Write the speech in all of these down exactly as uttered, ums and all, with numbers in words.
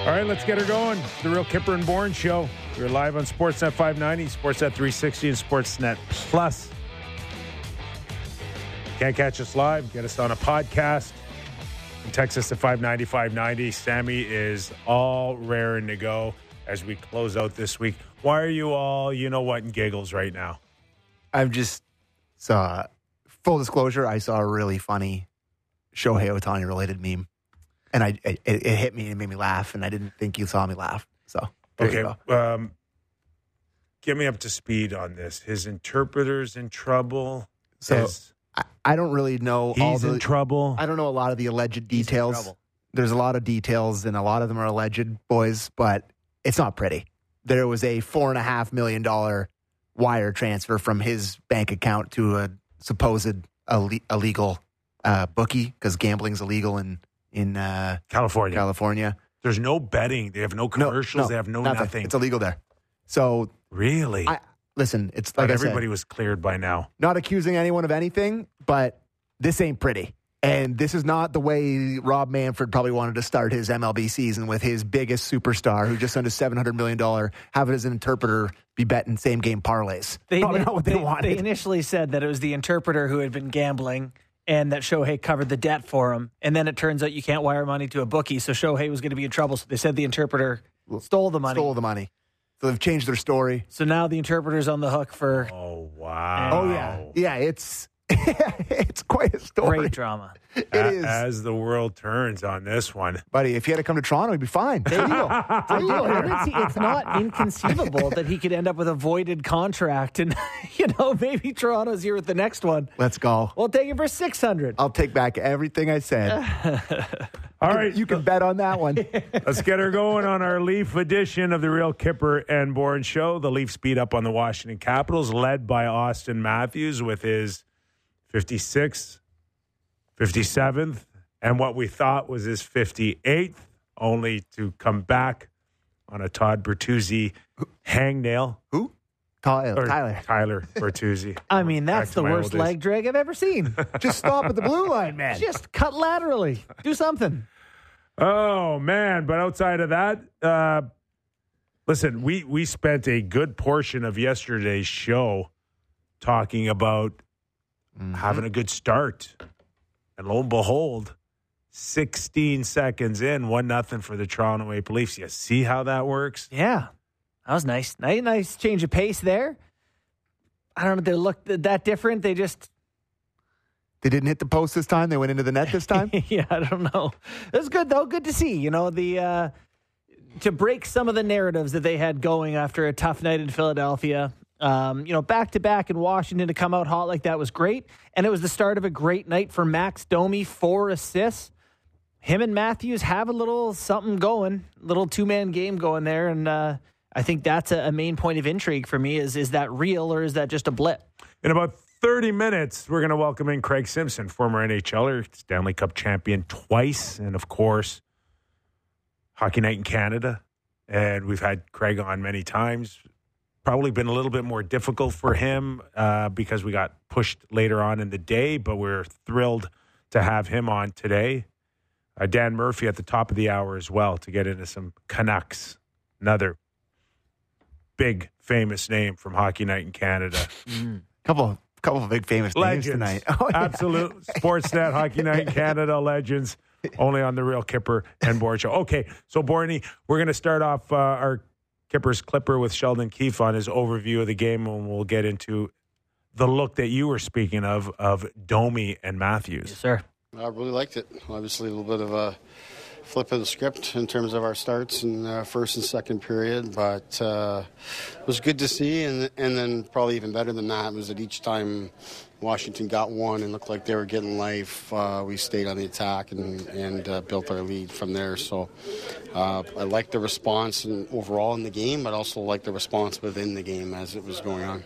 All right, let's get her going. The Real Kipper and Bourne Show. We're live on Sportsnet five ninety, Sportsnet three sixty, and Sportsnet Plus. Can't catch us live? Get us on a podcast. And text us at five ninety, five ninety. Sammy is all raring to go as we close out this week. Why are you all, you know what, in giggles right now? I'm just saw, full disclosure, I saw a really funny Shohei Ohtani related meme. And I it, it hit me and it made me laugh, and I didn't think you saw me laugh. So, okay, um, get me up to speed on this. His interpreter's in trouble. So His, I, I don't really know he's all the in trouble. I don't know a lot of the alleged details. There's a lot of details, and a lot of them are alleged, boys, but it's not pretty. There was a four and a half million dollar wire transfer from his bank account to a supposed Ill- illegal uh, bookie, because gambling's illegal in in uh, California. California. There's no betting. They have no commercials. No, no, they have no nothing. nothing. It's illegal there. So really, I, listen, it's like like I everybody said, was cleared by now. not accusing anyone of anything, but this ain't pretty. And this is not the way Rob Manfred probably wanted to start his M L B season, with his biggest superstar, who just signed a seven hundred million dollars, have it as an interpreter, be betting same game parlays. They, Probably not what they, they wanted. They initially said that it was the interpreter who had been gambling and that Shohei covered the debt for him. And then it turns out you can't wire money to a bookie, so Shohei was going to be in trouble. So they said the interpreter stole the money. Stole the money. So they've changed their story. So now the interpreter's on the hook for Oh, wow. Oh, yeah. Yeah, it's it's quite a story. great drama. It A- is. As the world turns on this one. Buddy, if he had to come to Toronto, he'd be fine. There you go. There you go. I mean, see, it's not inconceivable that he could end up with a voided contract, and you know maybe Toronto's here with the next one. Let's go. We'll take it for six hundred. I'll take back everything I said. All right. You can bet on that one. Let's get her going on our Leaf edition of the Real Kipper and Bourne Show. The Leafs beat up on the Washington Capitals, led by Austin Matthews with his fifty-sixth, fifty-seventh, and what we thought was his fifty-eighth, only to come back on a Todd Bertuzzi hangnail. Who? Tyler. Or Tyler. Tyler Bertuzzi. I mean, that's Back to the my worst old days. leg drag I've ever seen. Just stop at the blue line, man. Just cut laterally. Do something. Oh, man. But outside of that, uh, listen, we, we spent a good portion of yesterday's show talking about Mm-hmm. having a good start. And lo and behold, sixteen seconds in, one nothing for the Toronto Maple Leafs. You see how that works? Yeah, that was nice. Nice, nice change of pace there. I don't know if they looked that different. They just, They didn't hit the post this time. They went into the net this time. yeah, I don't know. It was good though. Good to see. You know, the uh, to break some of the narratives that they had going after a tough night in Philadelphia. Um, you know, back to back in Washington to come out hot like that was great, and it was the start of a great night for Max Domi, four assists. Him and Matthews have a little something going, little two man game going there, and uh, I think that's a, a main point of intrigue for me. Is is that real or is that just a blip? In about thirty minutes, we're going to welcome in Craig Simpson, former NHLer, Stanley Cup champion twice, and of course, Hockey Night in Canada. And we've had Craig on many times. Probably been a little bit more difficult for him uh, because we got pushed later on in the day, but we're thrilled to have him on today. Uh, Dan Murphy at the top of the hour as well to get into some Canucks, another big famous name from Hockey Night in Canada. Mm. couple, couple of big famous names Legends. tonight. Oh, yeah. Absolute Sportsnet Hockey Night in Canada legends, only on the Real Kipper and Bourne Show. Okay, so Borny, we're going to start off uh, our Kipper's Clipper with Sheldon Keefe on his overview of the game, and we'll get into the look that you were speaking of, of Domi and Matthews. Yes, sir. I really liked it. Obviously, a little bit of a flip of the script in terms of our starts in uh, first and second period, but uh, it was good to see. And and then probably even better than that was that each time Washington got one and looked like they were getting life, uh, we stayed on the attack and and uh, built our lead from there. So uh, I liked the response and overall in the game, but also liked the response within the game as it was going on.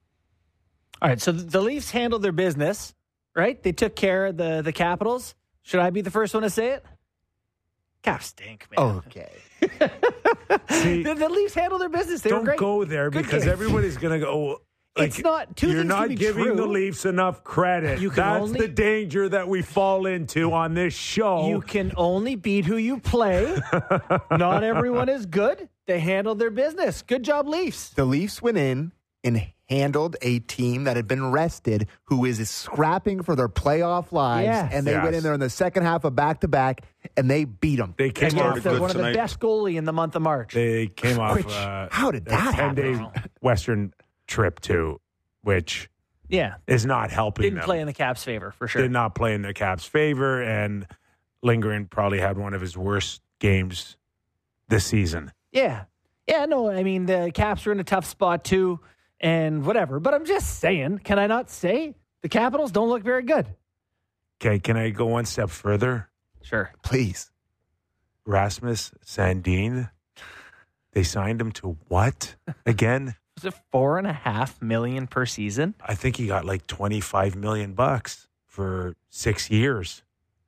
All right, so the Leafs handled their business, right? They took care of the, the Capitals. Should I be the first one to say it? Caps stink, man. Okay. See, the, the Leafs handled their business. They don't were great. go there Good because game. everybody's going to go, it's not. Two you're things not can be giving true. the Leafs enough credit. You can That's only- the danger that we fall into on this show. You can only beat who you play. Not everyone is good. They handled their business. Good job, Leafs. The Leafs went in and handled a team that had been rested, who is scrapping for their playoff lives, Yes. and they Yes. went in there in the second half of back-to-back, and they beat them. They came Against off. the, good one of the tonight. best goalie in the month of March. They came off. Which- uh, how did that ten-day happen? Western trip too, which yeah. is not helping Didn't them. play in the Caps' favor, for sure. Did not play in the Caps' favor, and Lindgren probably had one of his worst games this season. Yeah. Yeah, no, I mean, the Caps are in a tough spot, too, and whatever. But I'm just saying, can I not say the Capitals don't look very good? Okay, can I go one step further? Sure. Please. Rasmus Sandin, they signed him to what again? Was it four and a half million per season? I think he got like twenty-five million bucks for six years.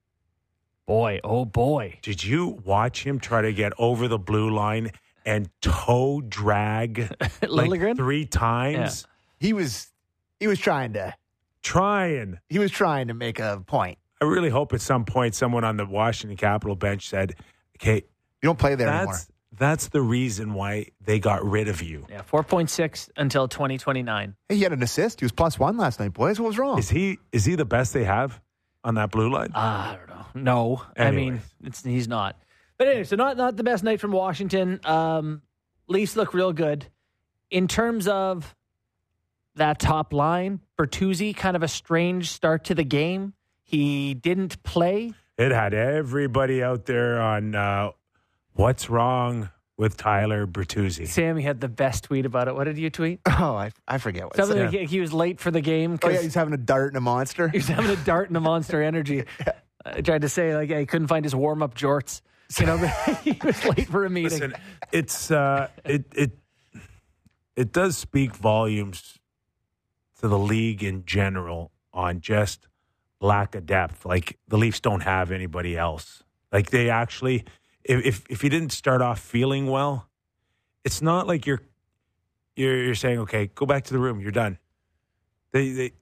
Boy, oh boy. Did you watch him try to get over the blue line and toe drag like Liljegren? three times? He was he was trying to Trying. he was trying to make a point. I really hope at some point someone on the Washington Capitol bench said, okay, You don't play there anymore. that's, that's the reason why they got rid of you. Yeah, four point six until twenty twenty-nine. Hey, he had an assist. He was plus one last night, boys. What was wrong? Is he is he the best they have on that blue line? I don't know. No, I mean, Anyways. it's, he's not. But anyway, so not, not the best night from Washington. Um, Leafs look real good. In terms of that top line, Bertuzzi, kind of a strange start to the game. He didn't play. It had everybody out there on uh, what's wrong with Tyler Bertuzzi. Sammy had the best tweet about it. What did you tweet? oh, I, I forget what it Something said. like he was late for the game Oh, because yeah, he's having a dart and a monster. he was having a dart and a Monster Energy. I tried to say, like, he couldn't find his warm-up jorts. You know, he was late for a meeting. Listen, it's uh, it it it does speak volumes to the league in general on just lack of depth. Like the Leafs don't have anybody else. Like they actually, if if, if you didn't start off feeling well, it's not like you're you're you're saying, okay, go back to the room, you're done. They they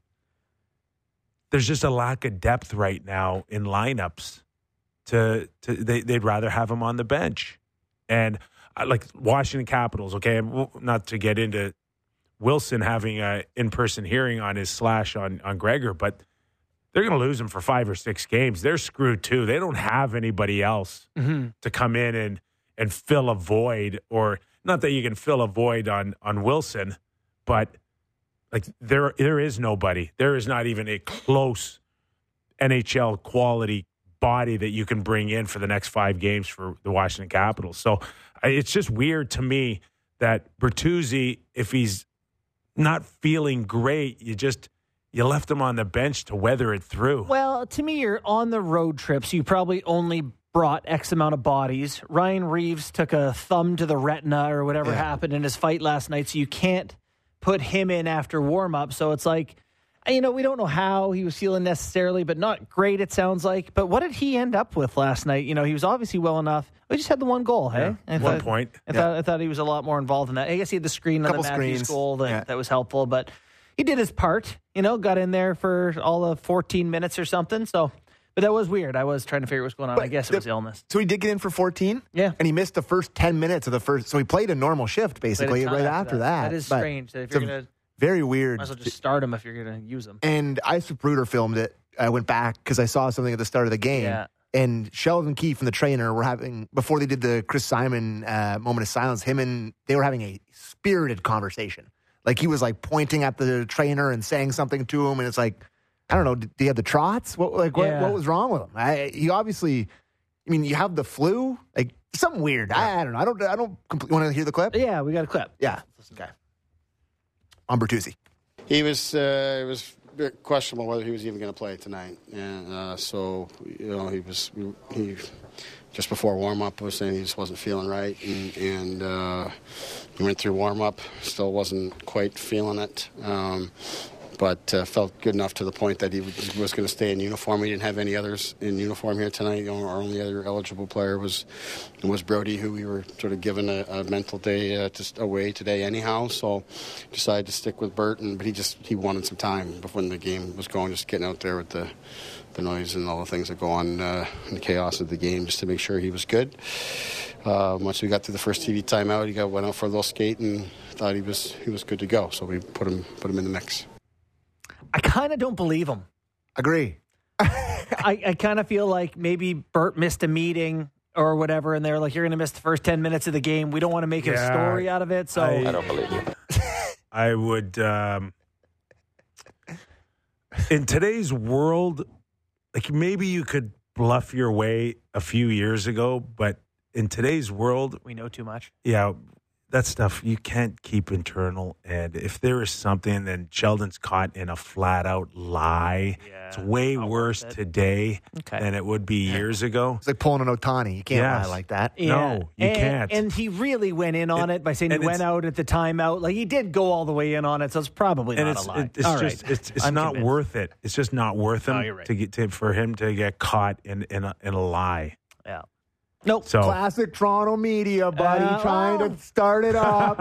there's just a lack of depth right now in lineups. To, to they, they'd rather have him on the bench. And uh, like Washington Capitals, okay, not to get into Wilson having a in-person hearing on his slash on, on Gregor, but they're going to lose him for five or six games. They're screwed too. They don't have anybody else Mm-hmm. to come in and, and fill a void, or not that you can fill a void on, on Wilson, but like there there is nobody. There is not even a close N H L quality body that you can bring in for the next five games for the Washington Capitals. So it's just weird to me that Bertuzzi, if he's not feeling great, you just you left him on the bench to weather it through. Well, to me, you're on the road trip, so you probably only brought X amount of bodies. Ryan Reeves took a thumb to the retina or whatever Yeah. happened in his fight last night, so you can't put him in after warm-up. So it's like, you know, we don't know how he was feeling necessarily, but not great, it sounds like. But what did he end up with last night? You know, he was obviously well enough. We just had the one goal, hey? Yeah, I one thought, point. I, Yeah. thought, I thought he was a lot more involved in that. I guess he had the screen on the Couple Matthews screens. goal that, Yeah. that was helpful, but he did his part, you know, got in there for all of fourteen minutes or something. So, but that was weird. I was trying to figure what's going on. But I guess it the- was illness. So he did get in for fourteen? Yeah. And he missed the first ten minutes of the first. So he played a normal shift, Played a basically, ton right after that. That is But strange. That if it's you're a going to, very weird. might as well just start him if you're going to use him. And Isopruder filmed it. I went back because I saw something at the start of the game. Yeah. And Sheldon Keefe and the trainer were having, before they did the Chris Simon uh, moment of silence, him and they were having a spirited conversation. Like he was like pointing at the trainer and saying something to him. And it's like, I don't know, did he have the trots? What, like, what, Yeah. what was wrong with him? I, he obviously, I mean, you have the flu? Like something weird. I, I don't know. I don't, I don't completely want to hear the clip. Yeah, we got a clip. Yeah. Okay. On Bertuzzi. He was uh, it was a bit questionable whether he was even going to play tonight, and uh, so you know he was he just before warm up was saying he just wasn't feeling right, and, and uh, he went through warm up, still wasn't quite feeling it. Um, but uh, felt good enough to the point that he was, was going to stay in uniform. We didn't have any others in uniform here tonight. You know, our only other eligible player was was Brody, who we were sort of given a, a mental day uh, to, away today anyhow. So decided to stick with Burton, but he just he wanted some time before the game was going, just getting out there with the the noise and all the things that go on uh, in the chaos of the game, just to make sure he was good. Uh, once we got through the first T V timeout, he got went out for a little skate and thought he was he was good to go. So we put him put him in the mix. I kind of don't believe him. Agree. I, I kind of feel like maybe Bert missed a meeting or whatever, and they're like, "You're going to miss the first ten minutes of the game. We don't want to make Yeah, a story out of it." So I, I don't believe you. I would, um, in today's world, like maybe you could bluff your way a few years ago, but in today's world, we know too much. yeah, that stuff you can't keep internal. And if there is something, then Sheldon's caught in a flat out lie. Yeah, it's way not worse worth it. today Okay. than it would be years ago. It's like pulling an Otani. You can't Yes. lie like that. No, you and, can't. And he really went in on And- it by saying he and went it's- out at the timeout. Like he did go all the way in on it, so it's probably And not it's a lie. it- it's All just right. it's it's I'm not convinced. worth it. It's just not worth him No, you're right. to get to, for him to get caught in in a, in a lie. Yeah. Nope. So Classic Toronto media, buddy, Uh, trying oh. to start it up.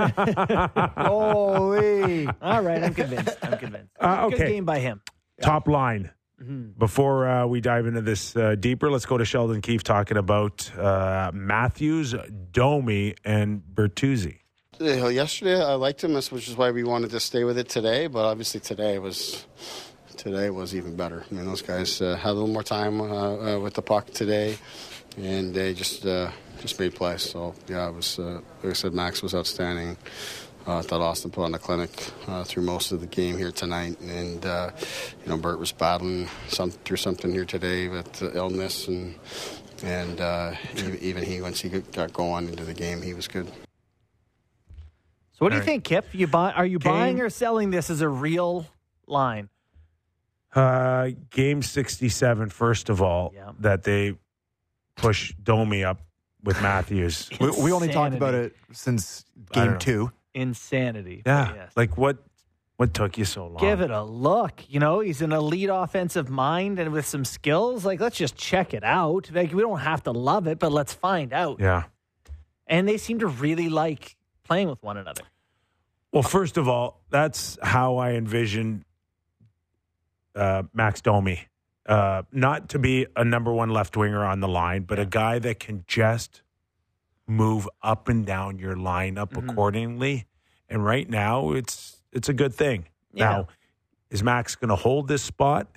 Holy. All right, I'm convinced. I'm convinced. Uh, Good okay. game by him. top line. Mm-hmm. Before uh, we dive into this uh, deeper, let's go to Sheldon Keefe talking about uh, Matthews, Domi, and Bertuzzi. Uh, Yesterday, I liked him, which is why we wanted to stay with it today. But obviously, today was today was even better. I mean, those guys uh, had a little more time uh, uh, with the puck today, and they just uh, just made plays. So yeah, it was uh, like I said, Max was outstanding. Uh, I thought Austin put on a clinic uh, through most of the game here tonight, and uh, you know Bert was battling some through something here today with uh, illness, and and uh, even, even he once he got going into the game, he was good. So what do All you right. think, Kip? You buy? Are you Game- buying or selling this as a real line? Uh, game sixty-seven, first of all, Yeah. that they push Domi up with Matthews. We, we only talked about Insanity. it since I don't game know. two. Insanity. Yeah. But yes. Like what what took you so long? Give it a look. You know, he's an elite offensive mind and with some skills. Like, let's just check it out. Like, we don't have to love it, but let's find out. Yeah. And they seem to really like playing with one another. Well, first of all, that's how I envision uh, Max Domi. Uh, not to be a number one left winger on the line, but a guy that can just move up and down your lineup Mhm. accordingly. And right now, it's it's a good thing. Yeah. Now, is Max going to hold this spot?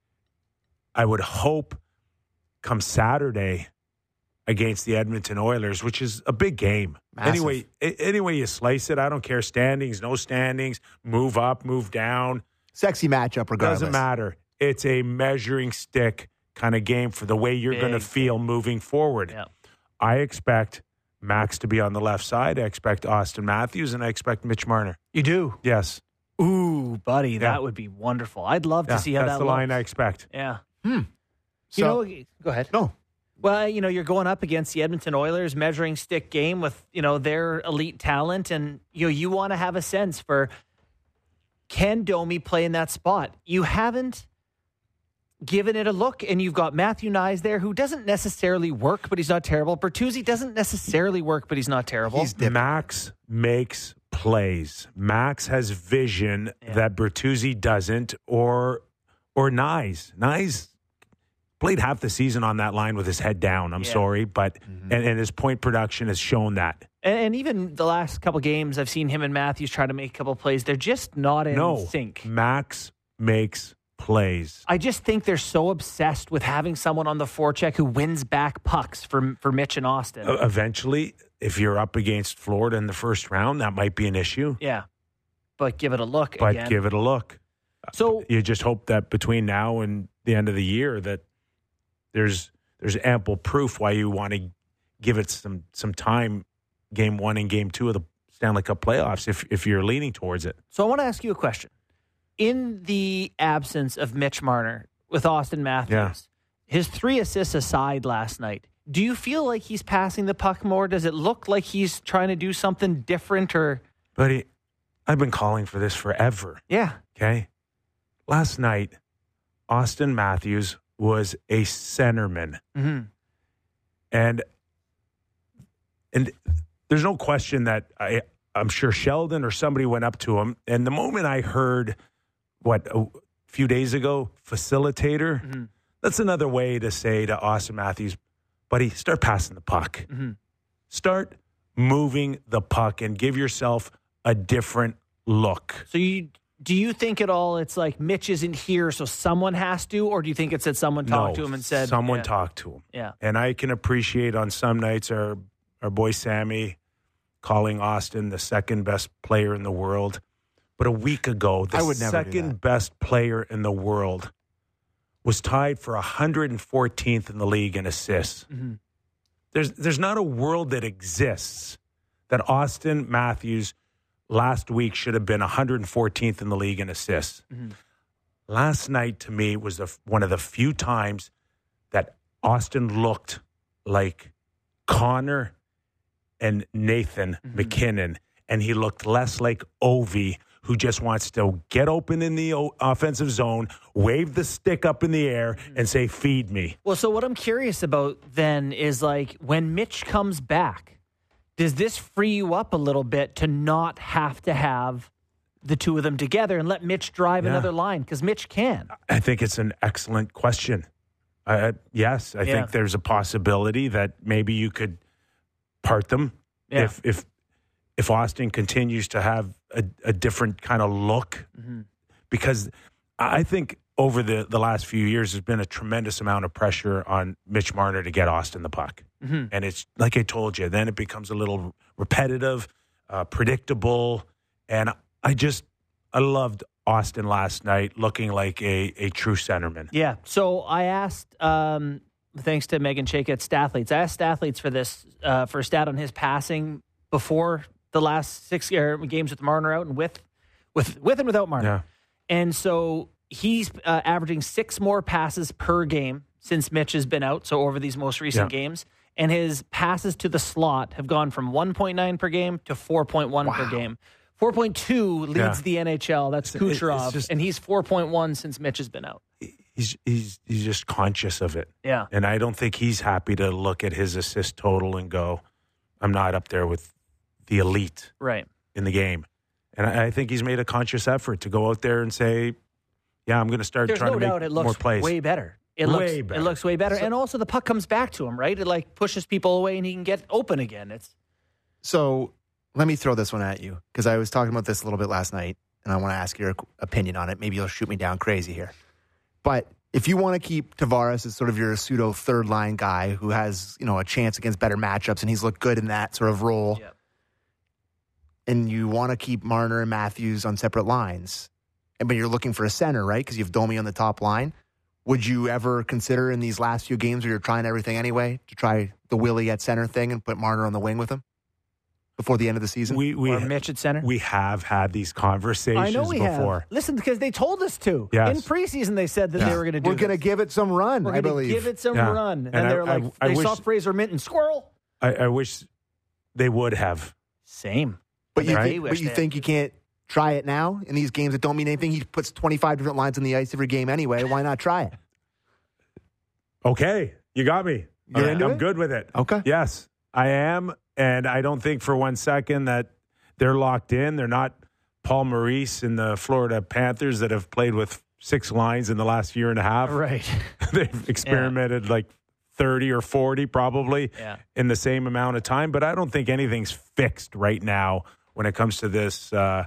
I would hope come Saturday against the Edmonton Oilers, which is a big game. Massive. Anyway, a- anyway you slice it, I don't care. Standings, no standings, move up, move down. Sexy matchup, regardless. Doesn't matter. It's a measuring stick kind of game for the way you're going to Big feel moving forward. Yeah. I expect Max to be on the left side. I expect Austin Matthews, and I expect Mitch Marner. You do? Yes. Ooh, buddy, Yeah. that would be wonderful. I'd love Yeah, to see how that's that the looks. line I expect. Yeah. Hmm. You So- know, go ahead. No. Well, you know, you're going up against the Edmonton Oilers measuring stick game with, you know, their elite talent. And, you know, you want to have a sense for, can Domi play in that spot? You haven't given it a look, and you've got Matthew Nyes there, who doesn't necessarily work, but he's not terrible. Bertuzzi doesn't necessarily work, but he's not terrible. He's dipping. Max makes plays. Max has vision Yeah. that Bertuzzi doesn't, or or Nyes. Nyes played half the season on that line with his head down. I'm Yeah. sorry, but Mm-hmm. and, and his point production has shown that. and, and even the last couple games, I've seen him and Matthews try to make a couple plays. They're just not in no, sync. Max makes plays. I just think they're so obsessed with having someone on the forecheck who wins back pucks for for Mitch and Austin. Uh, eventually, if you're up against Florida in the first round, that might be an issue. Yeah. But give it a look But again. give it a look. so You just hope that between now and the end of the year that there's there's ample proof why you want to give it some some time, game one and game two of the Stanley Cup playoffs, if if you're leaning towards it. so I want to ask you a question. In the absence of Mitch Marner with Austin Matthews, Yeah. his three assists aside last night, do you feel like he's passing the puck more? Does it look like he's trying to do something different or But he, I've been calling for this forever. yeah. Okay, last night, Austin Matthews was a centerman. Mm-hmm. And and there's no question that I, I'm sure Sheldon or somebody went up to him. And the moment I heard, what, a few days ago, facilitator, Mm-hmm. that's another way to say to Austin Matthews, buddy, start passing the puck. Mm-hmm. Start moving the puck and give yourself a different look. So you do you think at all it's like Mitch isn't here, so someone has to, or do you think it's that someone talked no, to him and said someone yeah. talked to him? Yeah. And I can appreciate on some nights our our boy Sammy calling Austin the second best player in the world. But a week ago, the I would never do second that. best player in the world was tied for one hundred fourteenth in the league in assists. Mm-hmm. There's there's not a world that exists that Austin Matthews last week should have been one hundred fourteenth in the league in assists. Mm-hmm. Last night, to me, was the, one of the few times that Austin looked like Connor and Nathan Mm-hmm. McKinnon, and he looked less like Ovi, who just wants to get open in the o- offensive zone, wave the stick up in the air, and say, feed me. Well, so what I'm curious about then is like when Mitch comes back, does this free you up a little bit to not have to have the two of them together and let Mitch drive Yeah. another line? Because Mitch can. I think it's an excellent question. Uh, yes, I Yeah. think there's a possibility that maybe you could part them Yeah. if if if Austin continues to have a, a different kind of look. Mm-hmm. Because I think over the, the last few years, there's been a tremendous amount of pressure on Mitch Marner to get Austin the puck. Mm-hmm. And it's like I told you, then it becomes a little repetitive, uh, predictable. And I just, I loved Austin last night looking like a, a true centerman. Yeah. So I asked, um, thanks to Megan Chayka at Stathletes, I asked Stathletes for this, uh, for a stat on his passing before the last six er, games with Marner out and with, with, with and without Marner. Yeah. And so he's uh, averaging six more passes per game since Mitch has been out. So over these most recent Yeah. games, and his passes to the slot have gone from one point nine per game to four point one per game. four point two leads Yeah. the N H L. That's It's- Kucherov, it's just- and he's four point one since Mitch has been out. He's, he's, he's just conscious of it. Yeah. And I don't think he's happy to look at his assist total and go, I'm not up there with the elite Right. in the game. And I, I think he's made a conscious effort to go out there and say, yeah, I'm going to start There's trying no to doubt make it more looks plays. way better. It Way looks better. it looks way better, So- and also the puck comes back to him, right? It like pushes people away, and he can get open again. It's So let me throw this one at you because I was talking about this a little bit last night, and I want to ask your opinion on it. Maybe you'll shoot me down crazy here. But if you want to keep Tavares as sort of your pseudo third line guy who has, you know, a chance against better matchups, and he's looked good in that sort of role, Yep. and you want to keep Marner and Matthews on separate lines, and but you're looking for a center, right? Because you have Domi on the top line. Would you ever consider in these last few games where you're trying everything anyway to try the Willie at center thing and put Marner on the wing with him before the end of the season? We, we, or Mitch at center. we have had these conversations I know we before. have. Listen, because they told us to. Yes. In preseason, they said that Yeah. they were going to do We're going to this. give it some run, We're I going to believe. give it some Yeah. run. And, And I- they're like, I- I they saw wish- Fraser Minton squirrel. I, I wish they would have. Same. But you, Right? think, but you think you can't try it now in these games that don't mean anything? He puts twenty-five different lines on the ice every game anyway. Why not try it? Okay, you got me. You're I'm, into I'm it? good with it. Okay. Yes, I am. And I don't think for one second that they're locked in. They're not Paul Maurice and the Florida Panthers that have played with six lines in the last year and a half. Right. They've experimented like thirty or forty probably Yeah. in the same amount of time. But I don't think anything's fixed right now when it comes to this uh,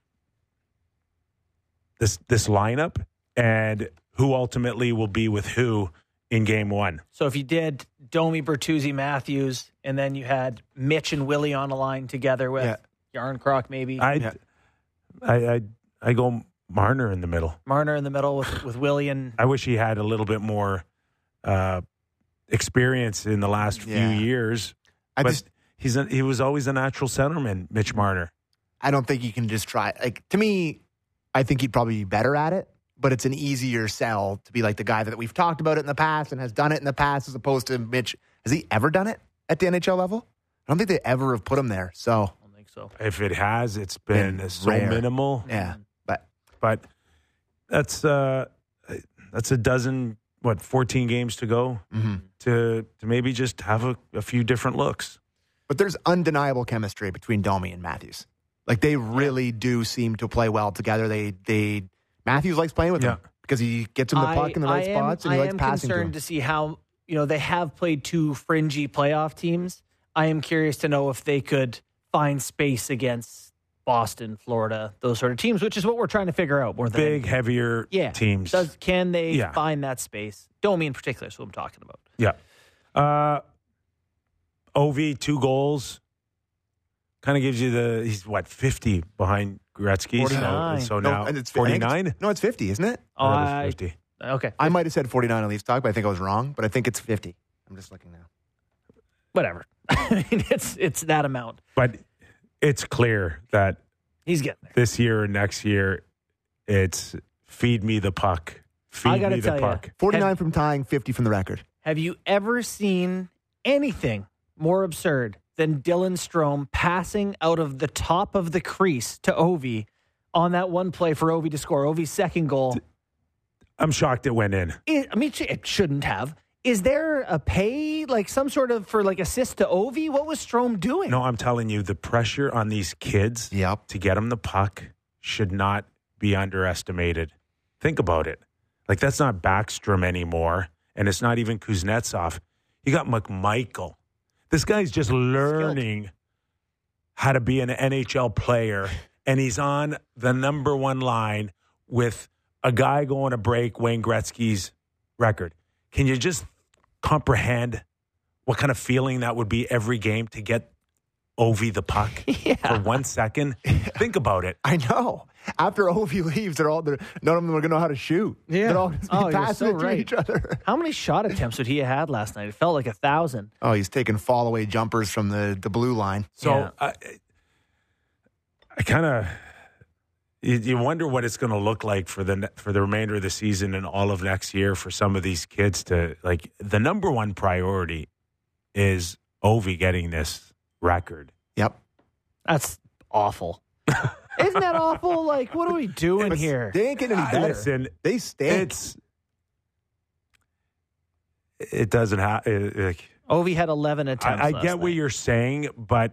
this this lineup and who ultimately will be with who in game one. So if you did Domi, Bertuzzi, Matthews, and then you had Mitch and Willie on a line together with Yeah. Yarncroc, maybe I, Yeah. I, I, I go Marner in the middle. Marner in the middle with, with Willie and I wish he had a little bit more uh, experience in the last Yeah. few years. I but just he's a, he was always a natural centerman, Mitch Marner. I don't think you can just try. Like to me, I think he'd probably be better at it. But it's an easier sell to be like the guy that we've talked about it in the past and has done it in the past, as opposed to Mitch. Has he ever done it at the N H L level? I don't think they ever have put him there. So I don't think so. If it has, it's been, Been so rare. minimal. yeah, but But that's uh, that's a dozen, what, fourteen games to go Mm-hmm. to to maybe just have a, a few different looks. But there's undeniable chemistry between Domi and Matthews. Like, they really do seem to play well together. They they Matthews likes playing with Yeah. them because he gets him the puck in the right I am, spots and he I likes am passing to him. concerned to see how, you know, they have played two fringy playoff teams. I am curious to know if they could find space against Boston, Florida, those sort of teams, which is what we're trying to figure out more than Big, anything. heavier yeah. teams. Does can they Yeah. find that space? Domi in particular is what I'm talking about. Yeah. Uh, Ovi, two goals. Kind of gives you the, he's what, fifty behind Gretzky. forty-nine. So, so No, now and it's I think it's- forty-nine? No, it's fifty, isn't it? Oh, That was I, fifty. okay, I might have said forty-nine on Leafs Talk, but I think I was wrong. But I think it's fifty. I'm just looking now. whatever. I mean, it's it's that amount. But it's clear that He's getting there. this year and next year, it's feed me the puck. Feed I gotta me the tell ya. puck. forty-nine Have- from tying, fifty from the record. Have you ever seen anything more absurd than Dylan Strome passing out of the top of the crease to Ovi on that one play for Ovi to score? Ovi's second goal. I'm shocked it went in. It, I mean, it shouldn't have. Is there a pay, like some sort of for like assist to Ovi? What was Strome doing? No, I'm telling you, the pressure on these kids Yep. to get them the puck should not be underestimated. Think about it. Like, that's not Backstrom anymore, and it's not even Kuznetsov. You got McMichael. This guy's just learning how to be an N H L player, and he's on the number one line with a guy going to break Wayne Gretzky's record. Can you just comprehend what kind of feeling that would be every game to get Ovi the puck Yeah. for one second? Think about it. I know. After Ovi leaves, they're all they're, none of them are going to know how to shoot. Yeah. They're all going to be Oh, you're passing so it to right. each other. How many shot attempts would he have had last night? It felt like a thousand. Oh, he's taking fall away jumpers from the, the blue line. So Yeah. I, I kind of you, you wonder what it's going to look like for the ne- for the remainder of the season and all of next year for some of these kids to like. The number one priority is Ovi getting this record. Yep. That's awful. Isn't that awful? Like, what are we doing But here? They ain't getting any Uh, better. listen, they stink. It's it doesn't have. Like, Ovi had eleven attempts. I, I last get what night. you're saying, but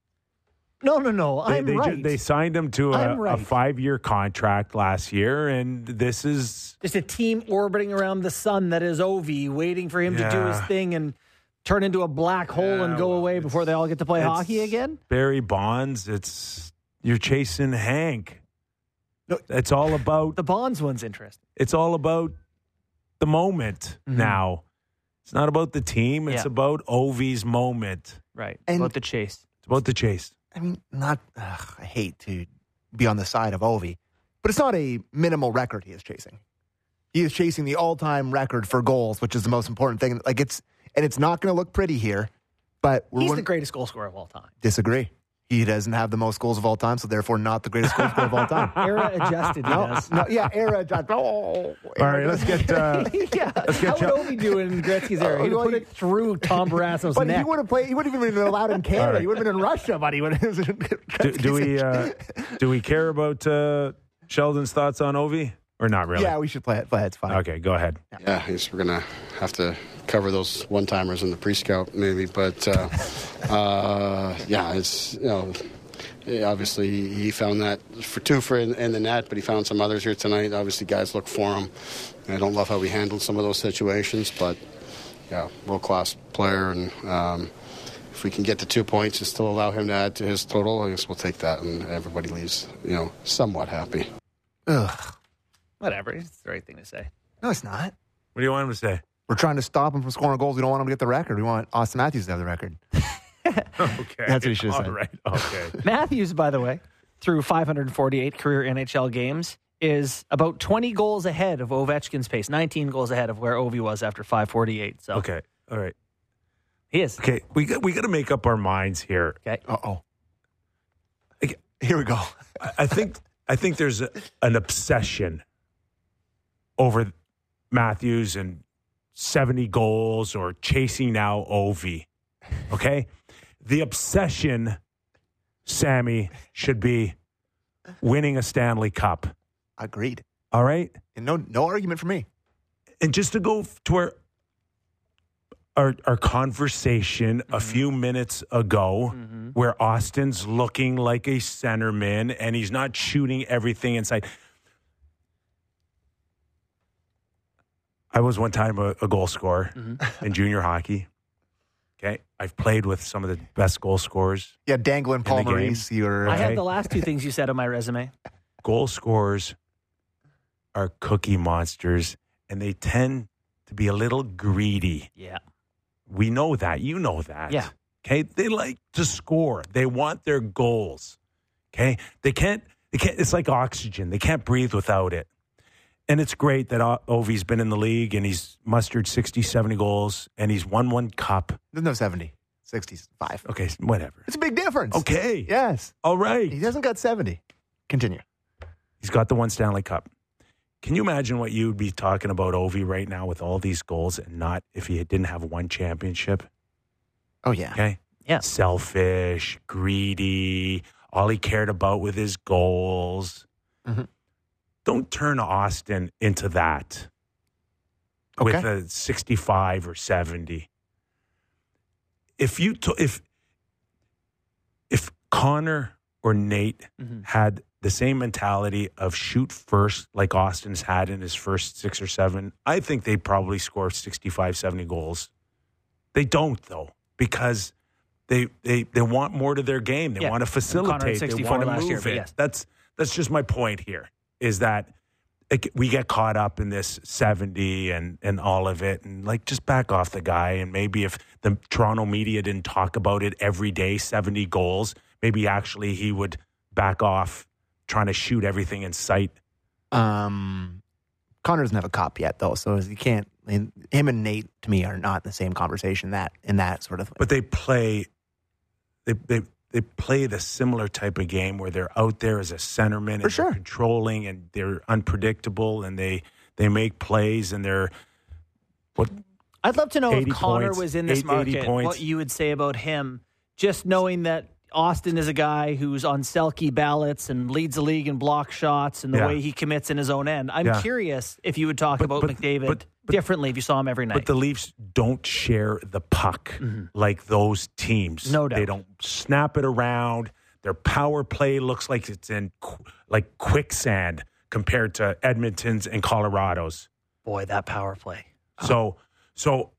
No, no, no. they I'm they, ju- right. they signed him to a, I'm right. a five year contract last year, and this is. Just a team orbiting around the sun that is Ovi, waiting for him to do his Yeah. thing and turn into a black hole Yeah, and go well, away before they all get to play it's hockey again. Barry Bonds, it's you're chasing Hank. No. It's all about The Bonds one's interesting. it's all about the moment Mhm. now. It's not about the team. It's Yeah. about Ovi's moment. Right. And- About the chase. It's about the chase. I mean, not. Ugh, I hate to be on the side of Ovi, but it's not a minimal record he is chasing. He is chasing the all-time record for goals, which is the most important thing. Like it's, and it's not going to look pretty here. But we He's the wouldn't greatest goal scorer of all time. disagree. He doesn't have the most goals of all time, so therefore not the greatest goal scorer of all time. Era adjusted, he No, does. no, yeah, era. Oh, All right, let's get. Uh, yeah. Let's get How would Ovi do it in Gretzky's era? He'd Oh, put it through Tom Barasso's But neck. he would have played. He wouldn't even been allowed in Canada. All right. He would have been in Russia, but he would have. do, do we uh, do we care about uh, Sheldon's thoughts on Ovi or not really? Yeah, we should play it. Play it. It's fine. Okay, go ahead. Yeah, I guess we're going to have to cover those one-timers in the pre-scout maybe. But, uh, uh, yeah, it's, you know, yeah, obviously he found that for two for in, in the net, but he found some others here tonight. Obviously guys look for him. I don't love how he handled some of those situations, but, yeah, world-class player. And um, if we can get to two points and still allow him to add to his total, I guess we'll take that, and everybody leaves, you know, somewhat happy. Ugh. Whatever. It's the right thing to say. No, it's not. What do you want him to say? We're trying to stop him from scoring goals. We don't want him to get the record. We want Austin Matthews to have the record. Okay, That's what he should have All said. right. Okay. Matthews, by the way, through five hundred forty-eight career N H L games, is about twenty goals ahead of Ovechkin's pace, nineteen goals ahead of where Ovi was after five forty-eight. So Okay. All right. he is. Okay. We got we got to make up our minds here. Okay. Uh oh. Okay. Here we go. I I think I think there's a, an obsession over Matthews and seventy goals or chasing now Ovi. Okay? The obsession, Sammy, should be winning a Stanley Cup. Agreed. All right? And no, no argument for me. And just to go to our our, our conversation mm-hmm. a few minutes ago, mm-hmm. where Austin's looking like a centerman and he's not shooting everything inside. I was one time a, a goal scorer mm-hmm. in junior hockey. Okay, I've played with some of the best goal scorers. Yeah, Danglin, Paul Maurice. You're, I okay. have the last two things you said on my resume. Goal scorers are cookie monsters, and they tend to be a little greedy. Yeah. We know that. You know that. Yeah. Okay? They like to score. They want their goals. Okay? They can't, they can't, it's like oxygen. They can't breathe without it. And it's great that Ovi's been in the league and he's mustered sixty, seventy goals and he's won one cup. There's no seventy. sixty-five. Okay, whatever. It's a big difference. Okay. Yes. All right. He hasn't got seventy. Continue. He's got the one Stanley Cup. Can you imagine what you would be talking about Ovi right now with all these goals and not if he didn't have one championship? Oh, yeah. Okay? Yeah. Selfish, greedy, all he cared about with his goals. Mm-hmm. Don't turn Austin into that okay. with a sixty-five or seventy. If you t- if if Connor or Nate mm-hmm. had the same mentality of shoot first like Austin's had in his first six or seven, I think they'd probably score sixty-five, seventy goals. They don't, though, because they they, they want more to their game. They yeah. want to facilitate. They want to move year, it. Yes. That's that's just my point here, is that it, we get caught up in this seventy and, and all of it, and, like, just back off the guy. And maybe if the Toronto media didn't talk about it every day, seventy goals, maybe actually he would back off trying to shoot everything in sight. Um, Connor doesn't have a cop yet, though, so you can't. I mean, him and Nate, to me, are not in the same conversation that in that sort of. But they play, they they they play the similar type of game where they're out there as a centerman For and sure. they're controlling and they're unpredictable and they they make plays and they're what. I'd love to know if Connor points, was in this market, what you would say about him, just knowing that Austin is a guy who's on Selke ballots and leads the league in block shots and the yeah. way he commits in his own end. I'm yeah. curious if you would talk but, about but, McDavid but, but, differently if you saw him every night. But the Leafs don't share the puck mm-hmm. like those teams. No doubt. They don't snap it around. Their power play looks like it's in qu- like quicksand compared to Edmonton's and Colorado's. Boy, that power play. So, so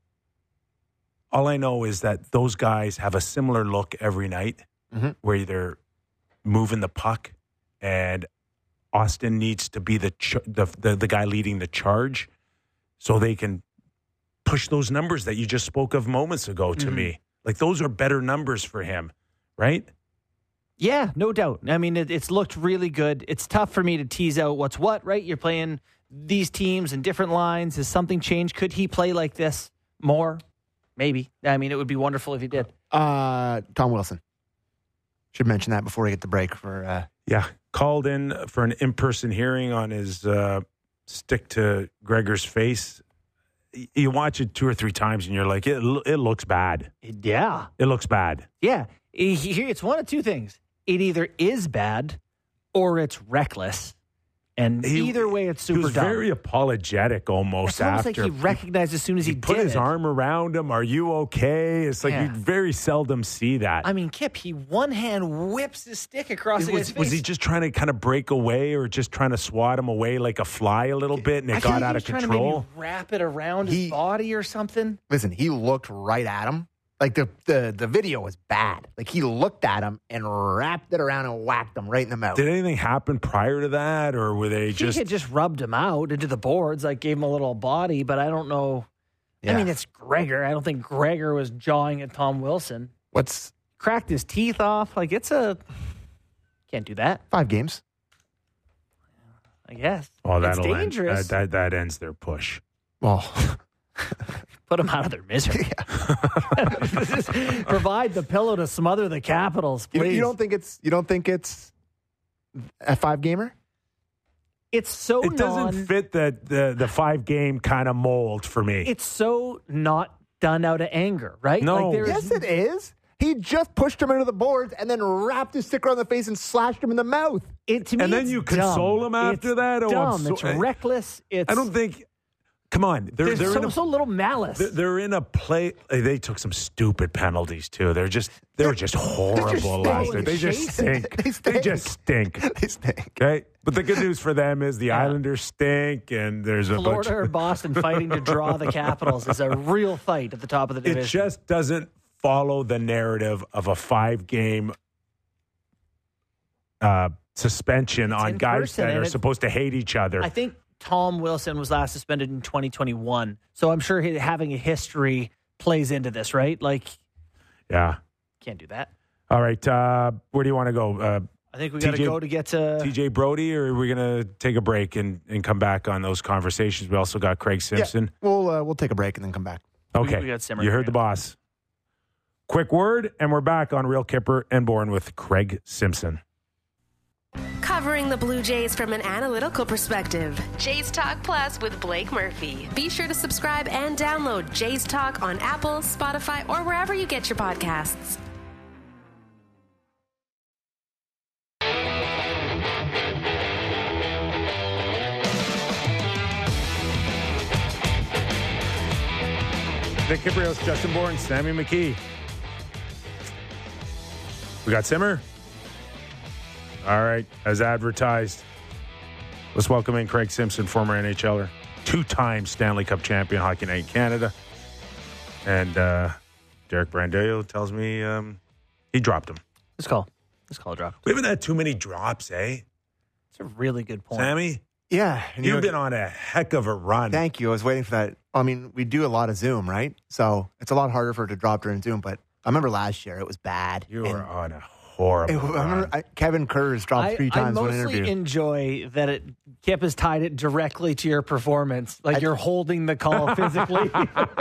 all I know is that those guys have a similar look every night. Mm-hmm. Where they're moving the puck, and Austin needs to be the, ch- the the the guy leading the charge, so they can push those numbers that you just spoke of moments ago to mm-hmm. me. Like, those are better numbers for him, right? Yeah, no doubt. I mean, it, it's looked really good. It's tough for me to tease out what's what, right? You're playing these teams in different lines. Has something changed? Could he play like this more? Maybe. I mean, it would be wonderful if he did. Uh, Tom Wilson. Should mention that before we get the break. For uh... Yeah, called in for an in-person hearing on his uh, stick to Gregor's face. You watch it two or three times and you're like, it, it looks bad. Yeah. It looks bad. Yeah. It's one of two things. It either is bad or it's reckless. And he, either way, it's super dumb. He was dumb. Very apologetic almost it's almost after. like he recognized as soon as he, he put did his it. arm around him. Are you okay? It's like yeah. you very seldom see that. I mean, Kip, he one hand whips his stick across was, his face. Was he just trying to kind of break away or just trying to swat him away like a fly a little bit and it I got like out he of was trying control? To maybe wrap it around he, his body or something. Listen, he looked right at him. Like, the, the, the video was bad. Like, he looked at him and wrapped it around and whacked him right in the mouth. Did anything happen prior to that, or were they he just... He had just rubbed him out into the boards, like gave him a little body, but I don't know. Yeah. I mean, it's Gregor. I don't think Gregor was jawing at Tom Wilson. What's... Cracked his teeth off. Like, it's a... Can't do that. Five games. I guess. Oh, that'll it's dangerous. End, that, that, that ends their push. Well... Put them out of their misery. Provide the pillow to smother the Capitals, please. You, you don't think it's you don't think it's a five gamer? It's so it doesn't non, fit the the, the five game kind of mold for me. It's so not done out of anger, right? No, like yes, it is. He just pushed him into the boards and then wrapped his stick around the face and slashed him in the mouth. It, to me, and then it's you dumb. console him after it's that? Oh, dumb. so, it's reckless. It's, I don't think... Come on. They're, there's they're so, in a, so little malice. They're, they're in a play... They took some stupid penalties, too. They're just... They were just horrible just last night. They just stink. They stink. They just stink. They stink. Okay? But the good news for them is the yeah. Islanders stink, and there's a Florida bunch... or Boston fighting to draw the Capitals is a real fight at the top of the division. It just doesn't follow the narrative of a five-game uh, suspension it's on guys person, that are it, supposed to hate each other. I think Tom Wilson was last suspended in twenty twenty-one, so I'm sure having a history plays into this, right? Like, yeah, can't do that. All right, uh, where do you want to go? Uh, I think we got to go to get to T J Brody, or are we going to take a break and, and come back on those conversations? We also got Craig Simpson. Yeah, we'll uh, we'll take a break and then come back. Okay, we, we got Simmer you heard here. the boss. Quick word, and we're back on Real Kipper and Bourne with Craig Simpson. Covering the Blue Jays from an analytical perspective. Jays Talk Plus with Blake Murphy. Be sure to subscribe and download Jays Talk on Apple, Spotify, or wherever you get your podcasts. Nick Kiprios, Justin Bourne, Sammy McKee. We got Simmer. All right, as advertised, let's welcome in Craig Simpson, former N H L er, two-time Stanley Cup champion, Hockey Night in Canada. And uh, Derek Brandeo tells me um, he dropped him. Let's call. Let's call a drop. We haven't had too many drops, eh? It's a really good point. Sammy? Yeah. And You've you know, been on a heck of a run. Thank you. I was waiting for that. I mean, we do a lot of Zoom, right? So it's a lot harder for it to drop during Zoom, but I remember last year it was bad. You and were on a horrible it, I remember I, Kevin Kurz dropped I, three times I in mostly an interview. enjoy that it, Kip has tied it directly to your performance. Like I, you're holding the call physically.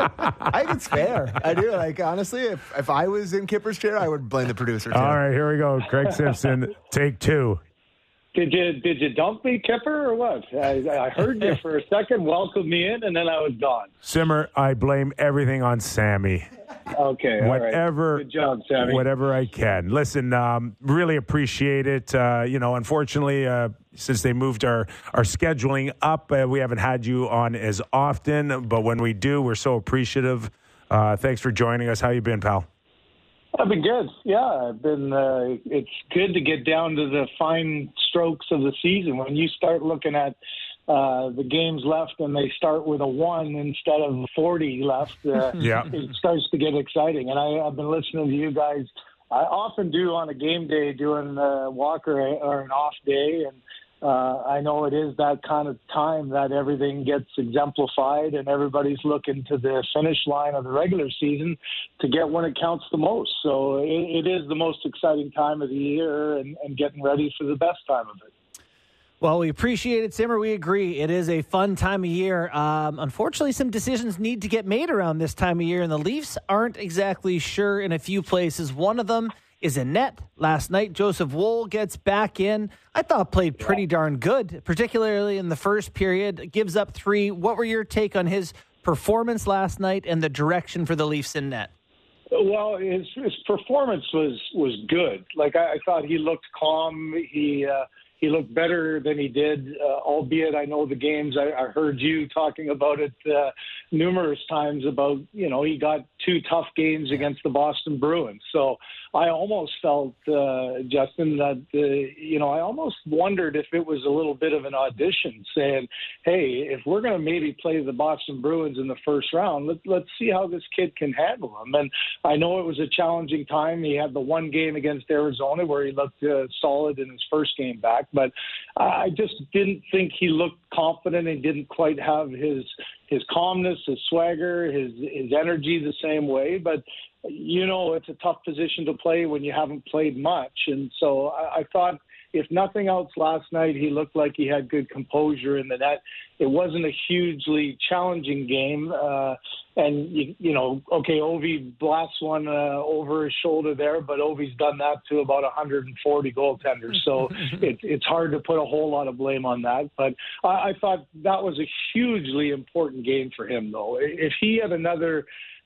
I think it's fair. I do. Like, honestly, if, if I was in Kipper's chair, I would blame the producer, too. All right, here we go. Craig Simpson, take two. Did you did you dump me, Kipper, or what? I, I heard you for a second, welcomed me in, and then I was gone. Simmer, I blame everything on Sammy. Okay, whatever, all right. Good job, Sammy. Whatever I can. Listen, um, really appreciate it. Uh, you know, unfortunately, uh, since they moved our, our scheduling up, uh, we haven't had you on as often. But when we do, we're so appreciative. Uh, thanks for joining us. How you been, pal? I've been good. Yeah, I've been. Uh, it's good to get down to the fine strokes of the season. When you start looking at uh, the games left and they start with a one instead of forty left, uh, yeah. it starts to get exciting. And I, I've been listening to you guys. I often do on a game day, doing a walk or, or an off day, and uh, I know it is that kind of time that everything gets exemplified and everybody's looking to the finish line of the regular season to get when it counts the most. So it, it is the most exciting time of the year and, and getting ready for the best time of it. Well, we appreciate it, Simmer. We agree. It is a fun time of year. Um, unfortunately, some decisions need to get made around this time of year, and the Leafs aren't exactly sure in a few places. One of them is in net. Last night, Joseph Woll gets back in. I thought played pretty darn good, particularly in the first period. Gives up three. What were your take on his performance last night and the direction for the Leafs in net? Well, his, his performance was, was good. Like, I, I thought he looked calm. He uh, he looked better than he did, uh, albeit I know the games. I, I heard you talking about it uh, numerous times about, you know, he got two tough games against the Boston Bruins. So I almost felt, uh, Justin, that, uh, you know, I almost wondered if it was a little bit of an audition saying, hey, if we're going to maybe play the Boston Bruins in the first round, let, let's see how this kid can handle them. And I know it was a challenging time. He had the one game against Arizona where he looked uh, solid in his first game back. But I just didn't think he looked confident and didn't quite have his his calmness, his swagger, his his energy the same way. But, you know, it's a tough position to play when you haven't played much. And so I, I thought, if nothing else, last night he looked like he had good composure in the net. It wasn't a hugely challenging game. Uh, and, you, you know, okay, Ovi blasts one uh, over his shoulder there, but Ovi's done that to about one hundred forty goaltenders. So it, it's hard to put a whole lot of blame on that. But I, I thought that was a hugely important game for him, though. If he had another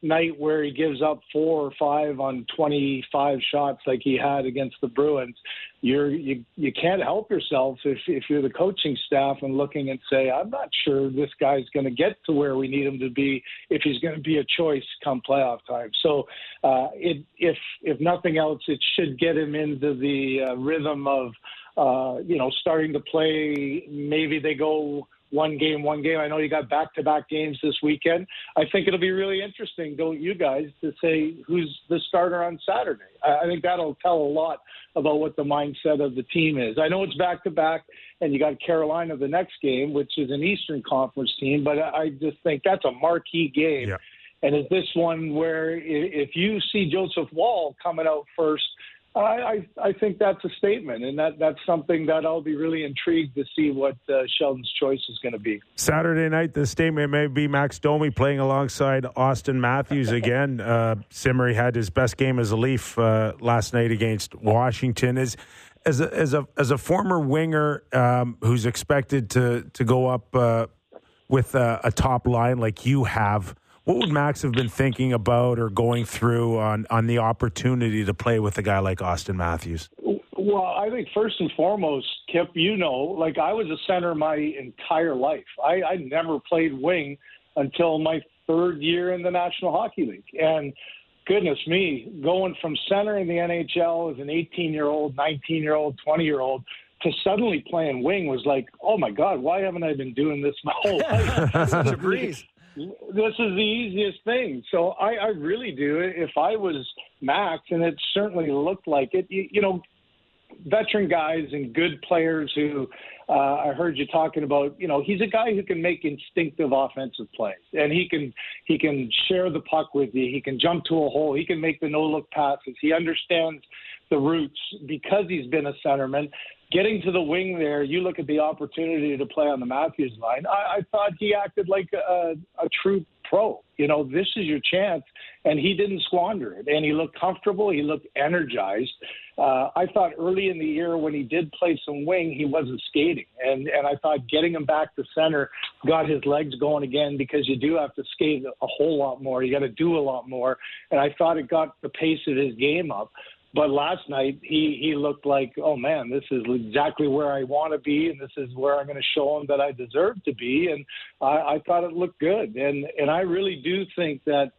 night where he gives up four or five on twenty-five shots like he had against the Bruins, you're you you can't help yourself if if you're the coaching staff and looking and say, I'm not sure this guy's going to get to where we need him to be if he's going to be a choice come playoff time. So uh, it, if if nothing else, it should get him into the uh, rhythm of uh, you know starting to play. Maybe they go one game, one game. I know you got back-to-back games this weekend. I think it'll be really interesting, don't you guys, to say who's the starter on Saturday. I think that'll tell a lot about what the mindset of the team is. I know it's back-to-back, and you got Carolina the next game, which is an Eastern Conference team, but I just think that's a marquee game. Yeah. And is this one where if you see Joseph Woll coming out first, I, I, I think that's a statement, and that, that's something that I'll be really intrigued to see what uh, Sheldon's choice is going to be. Saturday night, the statement may be Max Domi playing alongside Austin Matthews again. Uh, Simmery had his best game as a Leaf uh, last night against Washington. Is as a as a as a former winger um, who's expected to to go up uh, with a, a top line like you have, what would Max have been thinking about or going through on, on the opportunity to play with a guy like Austin Matthews? Well, I think first and foremost, Kip, you know, like I was a center my entire life. I, I never played wing until my third year in the National Hockey League. And goodness me, going from center in the N H L as an eighteen-year-old, nineteen-year-old, twenty-year-old to suddenly playing wing was like, oh, my God, why haven't I been doing this my whole life? Such a breeze. This is the easiest thing. So I, I really do. If I was Max, and it certainly looked like it, you, you know, veteran guys and good players who uh, I heard you talking about, you know, he's a guy who can make instinctive offensive plays, and he can he can share the puck with you. He can jump to a hole. He can make the no-look passes. He understands the routes because he's been a centerman. Getting to the wing there, you look at the opportunity to play on the Matthews line. I, I thought he acted like a, a true pro. You know, this is your chance, and he didn't squander it. And he looked comfortable. He looked energized. Uh, I thought early in the year when he did play some wing, he wasn't skating. And, and I thought getting him back to center got his legs going again, because you do have to skate a whole lot more. You got to do a lot more. And I thought it got the pace of his game up. But last night, he, he looked like, oh, man, this is exactly where I want to be, and this is where I'm going to show him that I deserve to be. And I, I thought it looked good. And, and I really do think that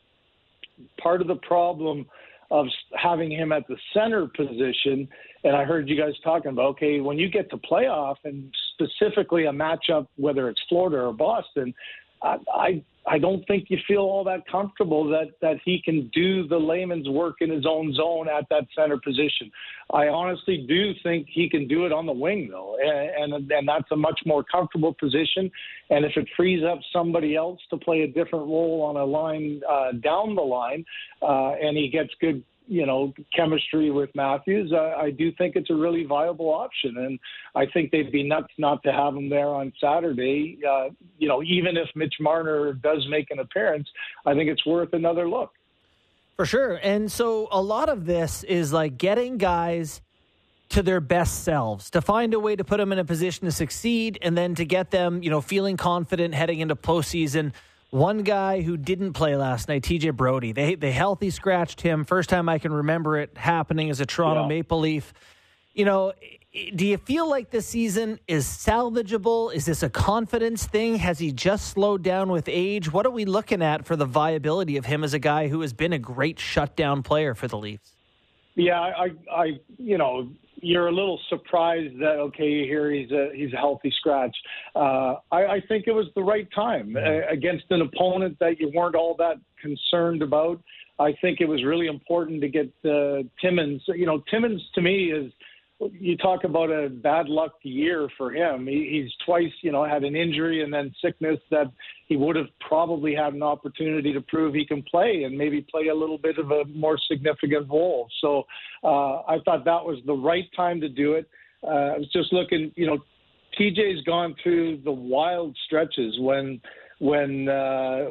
part of the problem of having him at the center position, and I heard you guys talking about, okay, when you get to playoff, and specifically a matchup, whether it's Florida or Boston, I, I I don't think you feel all that comfortable that, that he can do the layman's work in his own zone at that center position. I honestly do think he can do it on the wing, though, and, and, and that's a much more comfortable position. And if it frees up somebody else to play a different role on a line uh, down the line, uh, and he gets good, you know, chemistry with Matthews, I, I do think it's a really viable option. And I think they'd be nuts not to have him there on Saturday. Uh, you know, even if Mitch Marner does make an appearance, I think it's worth another look. For sure. And so a lot of this is like getting guys to their best selves, to find a way to put them in a position to succeed, and then to get them, you know, feeling confident heading into postseason. One guy who didn't play last night, T J Brodie, they they healthy scratched him. First time I can remember it happening as a Toronto yeah. Maple Leaf. You know, do you feel like this season is salvageable? Is this a confidence thing? Has he just slowed down with age? What are we looking at for the viability of him as a guy who has been a great shutdown player for the Leafs? Yeah, I, I, you know, you're a little surprised that, okay, you hear he's a, he's a healthy scratch. Uh, I, I think it was the right time uh, against an opponent that you weren't all that concerned about. I think it was really important to get uh, Timmins. You know, Timmins to me is, you talk about a bad luck year for him. He, he's twice, you know, had an injury and then sickness that he would have probably had an opportunity to prove he can play and maybe play a little bit of a more significant role. So uh, I thought that was the right time to do it. Uh, I was just looking, you know, T J's gone through the wild stretches when when uh,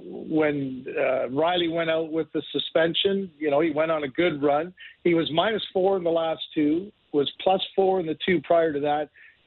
when uh, Riley went out with the suspension. You know, he went on a good run. He was minus four in the last two, was plus four in the two prior to that,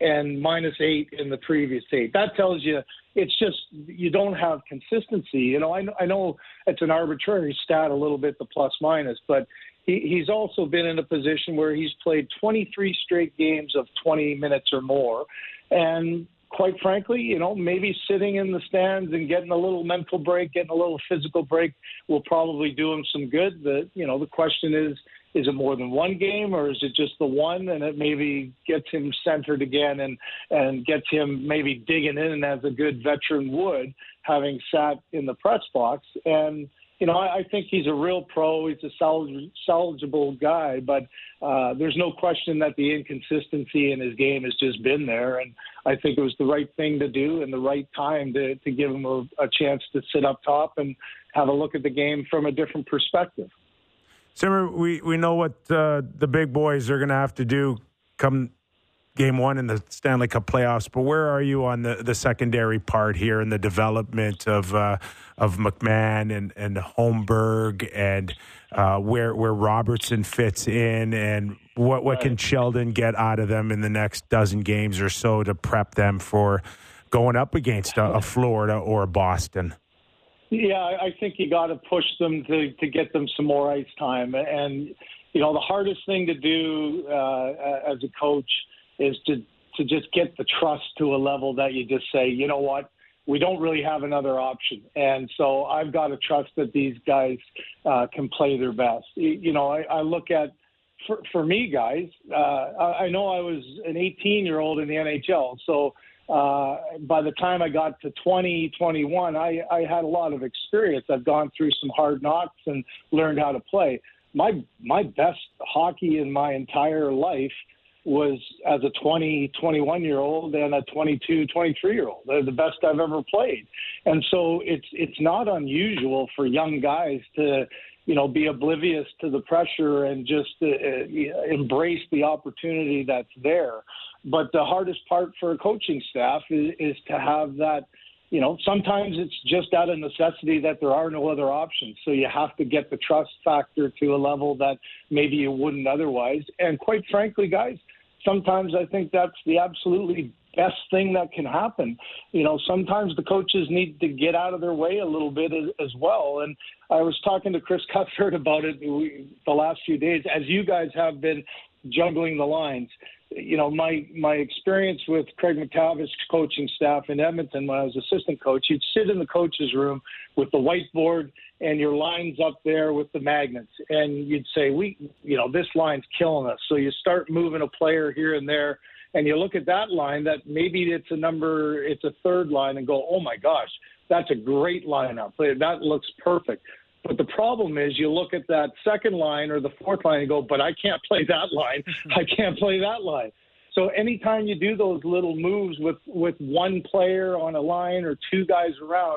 and minus eight in the previous eight. That tells you it's just you don't have consistency. You know, I, I know it's an arbitrary stat a little bit, the plus minus, but he, he's also been in a position where he's played twenty-three straight games of twenty minutes or more. And quite frankly, you know, maybe sitting in the stands and getting a little mental break, getting a little physical break will probably do him some good. The, you know, the question is, is it more than one game or is it just the one? And it maybe gets him centered again and, and gets him maybe digging in as a good veteran would, having sat in the press box. And, you know, I, I think he's a real pro. He's a salvage, salvageable guy, but uh, there's no question that the inconsistency in his game has just been there. And I think it was the right thing to do and the right time to, to give him a, a chance to sit up top and have a look at the game from a different perspective. Simmer, we, we know what uh, the big boys are going to have to do come game one in the Stanley Cup playoffs, but where are you on the, the secondary part here in the development of uh, of McMahon and, and Holmberg and uh, where where Robertson fits in and what, what can Sheldon get out of them in the next dozen games or so to prep them for going up against a, a Florida or a Boston? Yeah, I think you got to push them to, to get them some more ice time. And, you know, the hardest thing to do uh, as a coach is to, to just get the trust to a level that you just say, you know what, we don't really have another option. And so I've got to trust that these guys uh, can play their best. You know, I, I look at, for, for me, guys, uh, I, I know I was an eighteen-year-old in the N H L, so Uh, by the time I got to twenty, twenty-one, I, I had a lot of experience. I've gone through some hard knocks and learned how to play. My my best hockey in my entire life was as a twenty, twenty-one-year-old and a twenty-two, twenty-three-year-old. They're the best I've ever played. And so it's it's not unusual for young guys to, you know, be oblivious to the pressure and just uh, embrace the opportunity that's there. But the hardest part for a coaching staff is, is to have that, you know, sometimes it's just out of necessity that there are no other options. So you have to get the trust factor to a level that maybe you wouldn't otherwise. And quite frankly, guys, sometimes I think that's the absolutely best thing that can happen. You know, sometimes the coaches need to get out of their way a little bit as, as well. And I was talking to Chris Cuthbert about it the last few days, as you guys have been juggling the lines. You know, my my experience with Craig McTavish's coaching staff in Edmonton when I was assistant coach, you'd sit in the coach's room with the whiteboard and your lines up there with the magnets, and you'd say, we, you know, this line's killing us. So you start moving a player here and there, and you look at that line that maybe it's a number, it's a third line, and go, oh my gosh, that's a great lineup. That looks perfect. But the problem is you look at that second line or the fourth line and go, but I can't play that line. I can't play that line. So anytime you do those little moves with, with one player on a line or two guys around,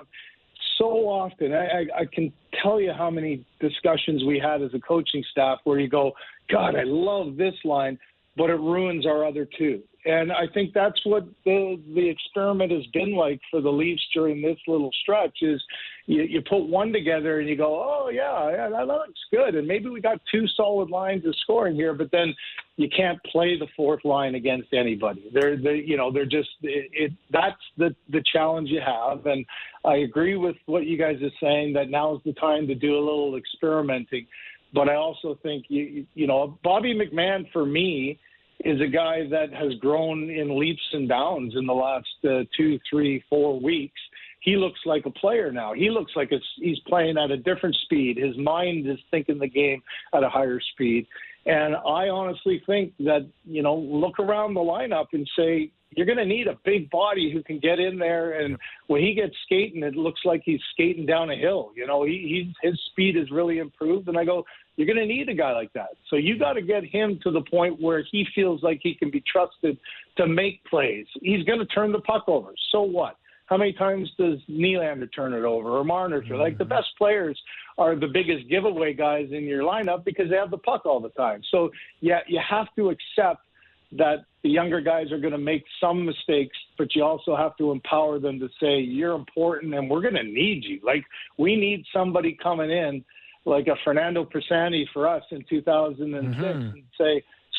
so often, I, I, I can tell you how many discussions we had as a coaching staff where you go, God, I love this line, but it ruins our other two. And I think that's what the the experiment has been like for the Leafs during this little stretch is you, you put one together and you go, oh, yeah, yeah, that looks good. And maybe we got two solid lines of scoring here, but then you can't play the fourth line against anybody. They're, they, you know, they're just it, it. That's the, the challenge you have. And I agree with what you guys are saying that now is the time to do a little experimenting. But I also think, you, you know, Bobby McMahon for me is a guy that has grown in leaps and bounds in the last uh, two, three, four weeks. He looks like a player now. He looks like it's, he's playing at a different speed. His mind is thinking the game at a higher speed. And I honestly think that, you know, look around the lineup and say, you're going to need a big body who can get in there. And when he gets skating, it looks like he's skating down a hill. You know, he, he's, his speed has really improved. And I go, you're going to need a guy like that. So you got to get him to the point where he feels like he can be trusted to make plays. He's going to turn the puck over. So what? How many times does Nylander turn it over or Marner? Mm-hmm. Like the best players are the biggest giveaway guys in your lineup because they have the puck all the time. So yeah, you have to accept that the younger guys are going to make some mistakes, but you also have to empower them to say, you're important and we're going to need you. Like we need somebody coming in like a Fernando Pisani for us in two thousand six mm-hmm. and say,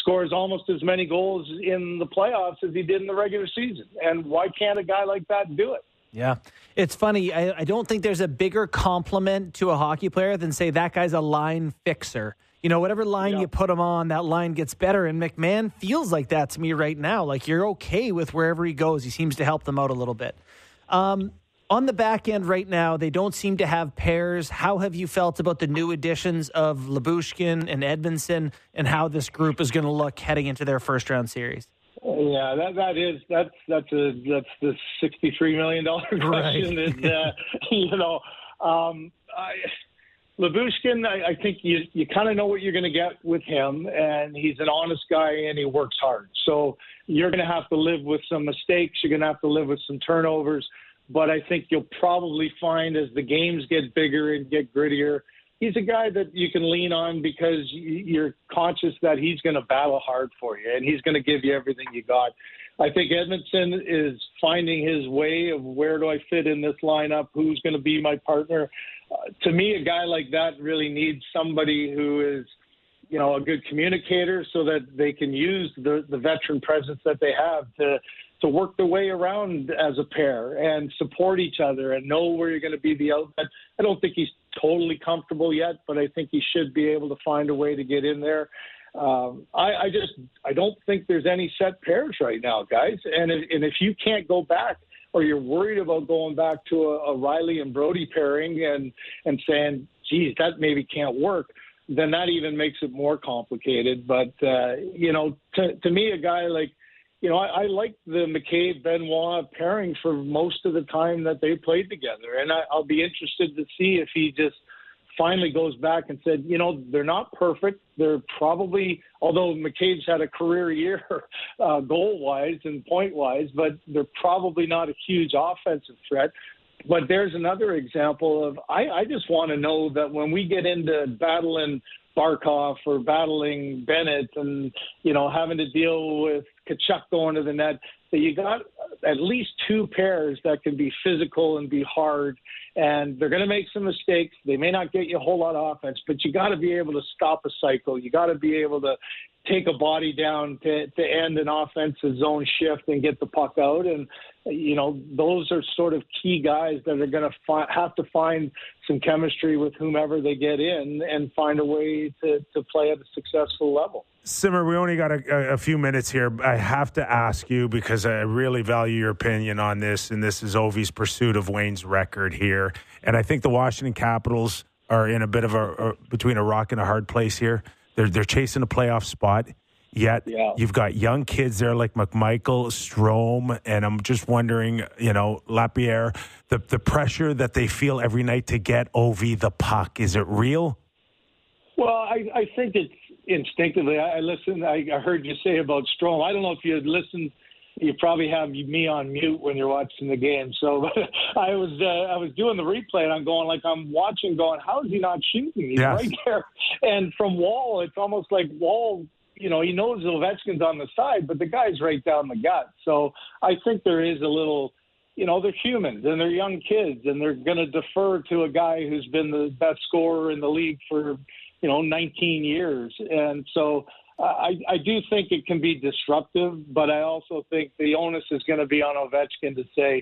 scores almost as many goals in the playoffs as he did in the regular season. And why can't a guy like that do it? Yeah. It's funny. I, I don't think there's a bigger compliment to a hockey player than say that guy's a line fixer. You know, whatever line yeah. you put him on, that line gets better. And McMahon feels like that to me right now. Like, you're okay with wherever he goes. He seems to help them out a little bit. Um, on the back end right now, they don't seem to have pairs. How have you felt about the new additions of Lyubushkin and Edmondson and how this group is going to look heading into their first round series? Yeah, that that is that's that's a that's the sixty-three million dollar question. Right. Is, uh, you know, um, I, Lyubushkin, I, I think you you kind of know what you're going to get with him, and he's an honest guy and he works hard. So you're going to have to live with some mistakes. You're going to have to live with some turnovers. But I think you'll probably find as the games get bigger and get grittier, he's a guy that you can lean on because you're conscious that he's going to battle hard for you and he's going to give you everything you got. I think Edmondson is finding his way of where do I fit in this lineup, who's going to be my partner. Uh, to me, a guy like that really needs somebody who is, you know, a good communicator so that they can use the, the veteran presence that they have to to work their way around as a pair and support each other and know where you're going to be the outlet. I don't think he's totally comfortable yet, but I think he should be able to find a way to get in there. Um, I, I just I don't think there's any set pairs right now, guys. And if, and if you can't go back or you're worried about going back to a, a Riley and Brody pairing and, and saying, geez, that maybe can't work, then that even makes it more complicated. But, uh, you know, to, to me, a guy like, you know, I, I like the McCabe-Benoit pairing for most of the time that they played together. And I, I'll be interested to see if he just finally goes back and said, you know, they're not perfect. They're probably, although McCabe's had a career year uh, goal-wise and point-wise, but they're probably not a huge offensive threat. But there's another example of I, I just want to know that when we get into battling Barkov or battling Bennett and, you know, having to deal with Tkachuk going to the net, that you got at least two pairs that can be physical and be hard. And they're going to make some mistakes. They may not get you a whole lot of offense, but you got to be able to stop a cycle. You got to be able to take a body down to, to end an offensive zone shift and get the puck out. And, you know, those are sort of key guys that are going to fi- have to find some chemistry with whomever they get in and find a way to, to play at a successful level. Simmer, we only got a, a few minutes here. I have to ask you because I really value your opinion on this, and this is Ovi's pursuit of Wayne's record here. And I think the Washington Capitals are in a bit of a, a between a rock and a hard place here. They're they're chasing a playoff spot, yet yeah. you've got young kids there like McMichael, Strome, and I'm just wondering, you know, Lapierre, the the pressure that they feel every night to get Ovi the puck. Is it real? Well, I, I think it's instinctively. I, I listened. I, I heard you say about Strome. I don't know if you had listened. You probably have me on mute when you're watching the game. So I was uh, I was doing the replay and I'm going like I'm watching, going, how is he not shooting? He's yes. right there. And from Wall, it's almost like Wall. You know, he knows Ovechkin's on the side, but the guy's right down the gut. So I think there is a little. You know, they're humans and they're young kids, and they're going to defer to a guy who's been the best scorer in the league for, you know, nineteen years. And so uh, I, I do think it can be disruptive, but I also think the onus is going to be on Ovechkin to say,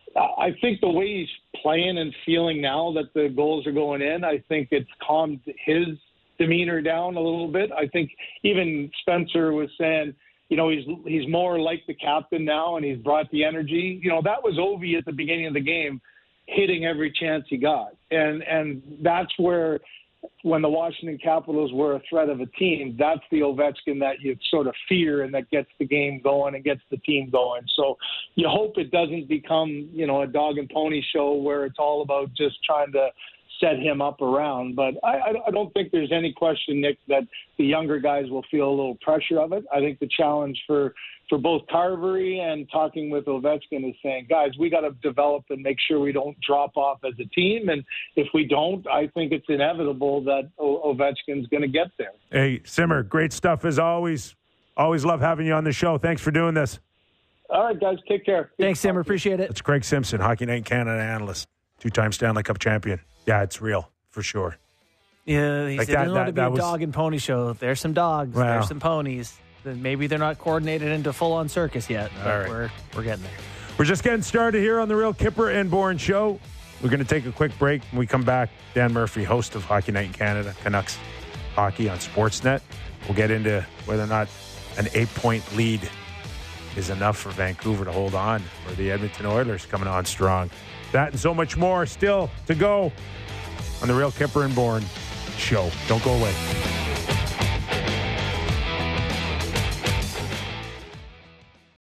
I think the way he's playing and feeling now that the goals are going in, I think it's calmed his demeanor down a little bit. I think even Spencer was saying, you know, he's he's more like the captain now, and he's brought the energy. You know, that was Ovi at the beginning of the game, hitting every chance he got. And and that's where, when the Washington Capitals were a threat of a team, that's the Ovechkin that you sort of fear and that gets the game going and gets the team going. So you hope it doesn't become, you know, a dog and pony show where it's all about just trying to set him up around. But I, I don't think there's any question, Nick, that the younger guys will feel a little pressure of it. I think the challenge for, for both Carvery and talking with Ovechkin is saying, guys, we got to develop and make sure we don't drop off as a team. And if we don't, I think it's inevitable that o- Ovechkin's going to get there. Hey, Simmer, great stuff as always. Always love having you on the show. Thanks for doing this. All right, guys, take care. Good Thanks, Simmer. Appreciate it. It's Craig Simpson, Hockey Night in Canada analyst, two-time Stanley Cup champion. Yeah, it's real, for sure. Yeah, he like said, that, there's going to be a was... dog and pony show. There's some dogs, well, there's some ponies. then maybe they're not coordinated into full-on circus yet. But All right. we're, we're getting there. We're just getting started here on the Real Kipper and Bourne Show. We're going to take a quick break. When we come back, Dan Murphy, host of Hockey Night in Canada, Canucks Hockey on Sportsnet. We'll get into whether or not an eight-point lead is enough for Vancouver to hold on, or the Edmonton Oilers coming on strong. That and so much more still to go on the Real Kipper and Bourne Show. Don't go away.